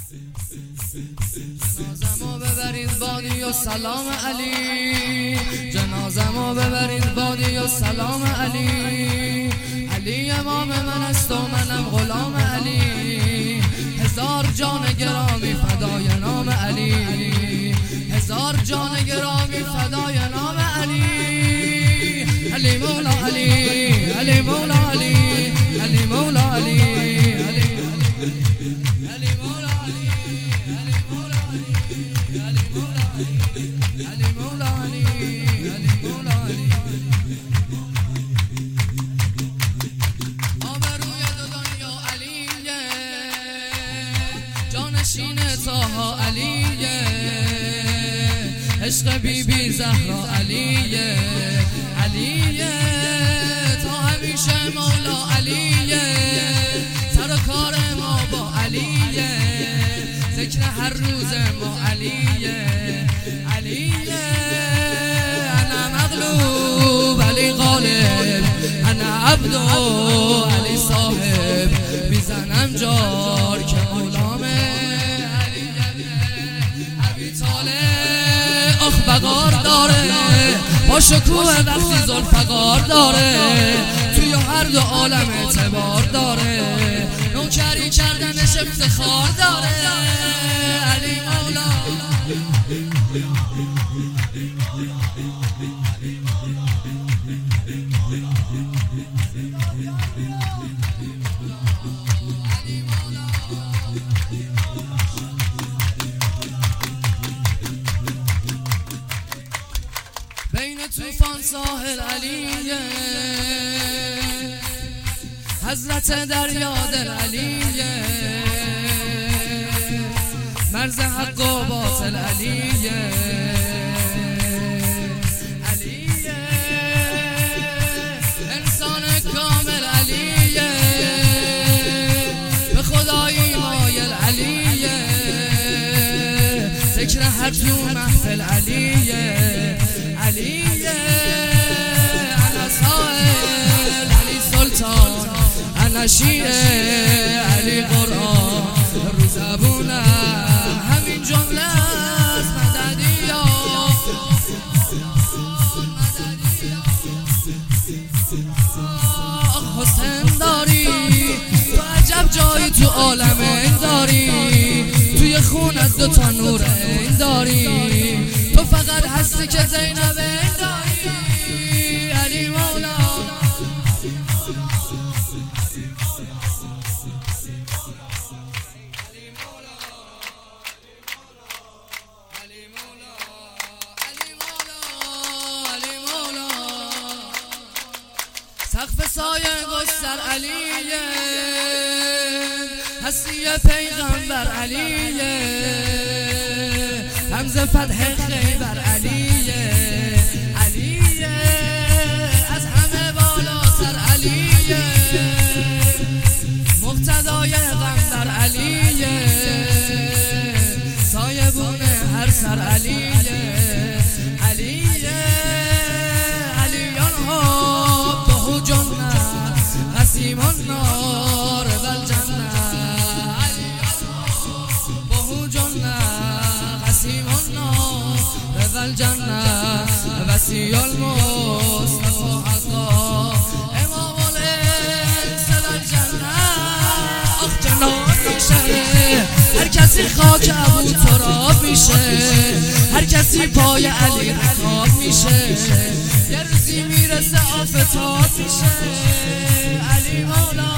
جنازمو ببرید بادی و سلام علی، جنازمو ببرید بادی و سلام علی. علی امام من است و منم غلام علی، هزار جان گرامی فدای نام علی، هزار جان گرامی فدای نام علی. علی مولا علی، علی مولا علی، علی مولا علی، علی مولا علی، علی مولا علی، علی مولا علی، علی مولا علی، علی مولا علی. آبروی دو دنیا علیه، جانشین طه علیه، عشق بی بی زهرا علیه، علیه تا همیشه مولا علیه، سر و کار ما با علیه، ذکر هر روز ما علیه، علیه. انا مغلوب علی غالب، انا عبد علی صاحب، میزنم جار که مولامه علیه. ابی طالب آخ بقار داره، با شکوه وقتی ذوالفقار داره، توی هر دو عالم اعتبار داره، نوکری کردنش افتخار داره. علی مولا بین طوفان ساحل علیه، حضرت دریا دل علیه، مرز حق و باطل علیه، علیه انسان کامل علیه، به خدایی مایل علیه، ذکر هر جو محفل علیه، علیه. انا سائل علی سلطان، انا شیعه علی قرآن، رو زبونه همین جمله از مددیا، حسین داری تو عجب جایی تو عالم این داری، توی خونت دوتا نور این داری، تو فقط هستی که زینب این داری. علی مولا سقف سایه گستر علیه، هستی پیغمبر علیه، رمز فتح خیبر علیه، علیه از همه بالا سر علیه، مقتدای غمبر علیه، سایبون هر سر علیه، علیه. علیان ها بهو جنه قسیم النار و الجنه، بهو جنه قسیم النار و الجنه، وسیع المصطفى حقا امام الانس الجنه. آخ جنان میشه هر کسی خاک ابو تراب میشه، هر کسی پای علی رکاب میشه، یه روزی میرسه آفتاب میشه. علی مولا